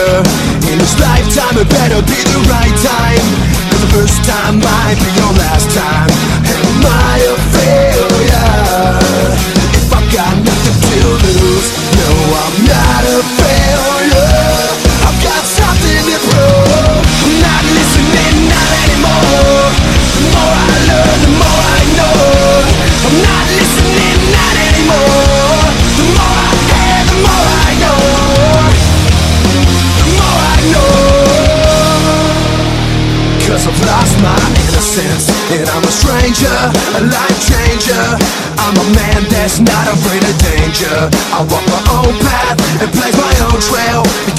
danger. In this lifetime it better be the right time, 'cause the first time might be your last time. Am I a failure if I've got nothing to lose? No, I'm not a failure, I've got something to prove. I'm not listening, not anymore. The more I learn, the more I know. I'm not listening, not anymore. The more I hear, the more I know. The more I know. 'Cause I've lost my innocence, and I'm a stranger, a life changer. I'm a man that's not afraid of danger. I walk my own path and blaze my own trail.